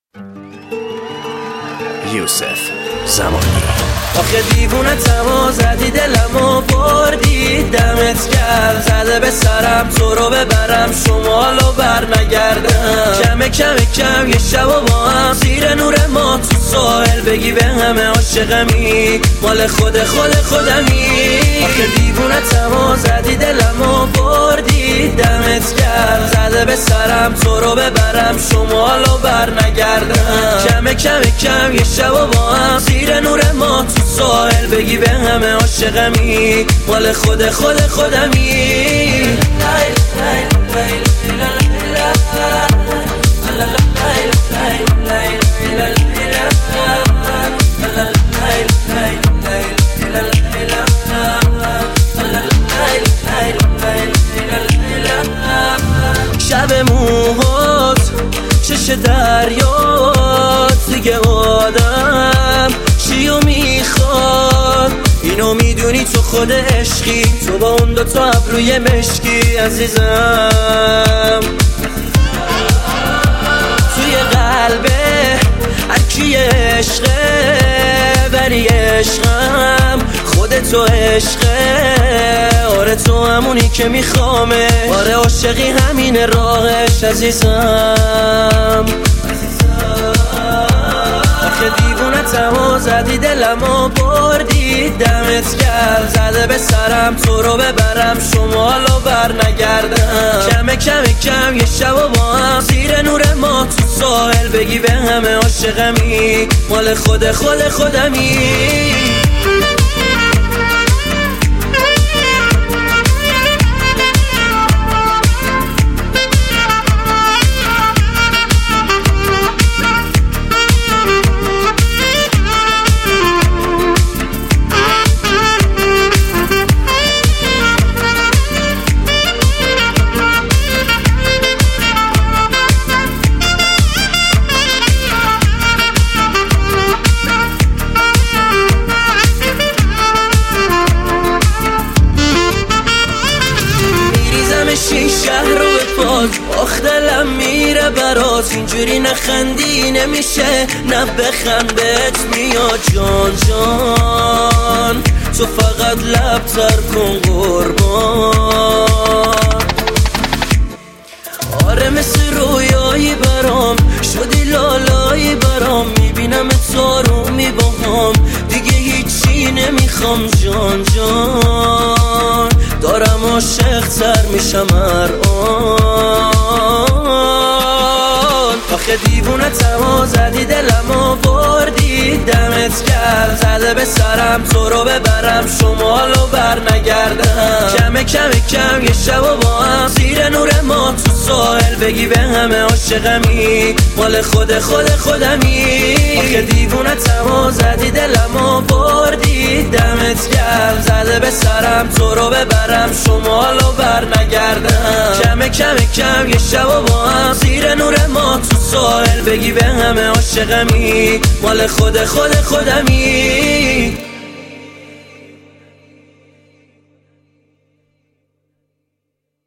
یوسف زمانی. آخه دیوونه تما زدی دلمو بردی، دمت گرم زده به سرم تو رو ببرم شمالو بر نگردم. کم یه شب با هم زیر نور ما تو ساحل بگی به همه عاشقمی، مال خودمی. آخه دیوونه تما زدی دلمو بردی، دمت گرم زده به سرم تو رو ببرم شمالو بر نگردم. کم یه شب با هم زیر نور ما تو ساحل بگی به همه عاشقمی، مال خودمی. شب موهات چش دریات دیگه آدم چیو میخواد، اینو میدونی تو خود عشقی، تو با اون دوتا ابروی مشکی عزیزم. توی قلبه هرکی عشقه ولی عشقم خودتو عشقه. آره تو همونی که میخوامه، آره عاشقی همین راهش عزیزم. آخه دیوونه تما زدی دلمو بردی، دمت گرم زده به سرم تو رو ببرم شمالو بر نگردم. کم یه شب با هم زیر نور ما تو ساحل بگی به همه عاشقمی، مال خودمی. شهر رو به پاس آخ دلم میره برات، اینجوری نخندی نمیشه نه بخند بهت میاد جان جان، تو فقط لب تر کن قربان. آره مثل رویایی برام شدی لالایی برام، میبینم تو رو میباهم دیگه هیچی نمیخوام جان جان، دارم عاشق تر میشم هر آن. آخه دیوونه تما زدی دلمو بردی، دمت گرم زده به سرم تو رو ببرم شمالو بر نگردم. کم یه شب با هم زیر نور ما تو ساحل بگی به همه عاشقمی، مال خودمی. آخه دیوونه تما زدی دلمو بردی، دمت گرم زده به سرم تو رو ببرم شمالو بر نگردم. کم یه شب با هم زیر نور ما تو ساحل بگی به همه عاشقمی، مال خودمی.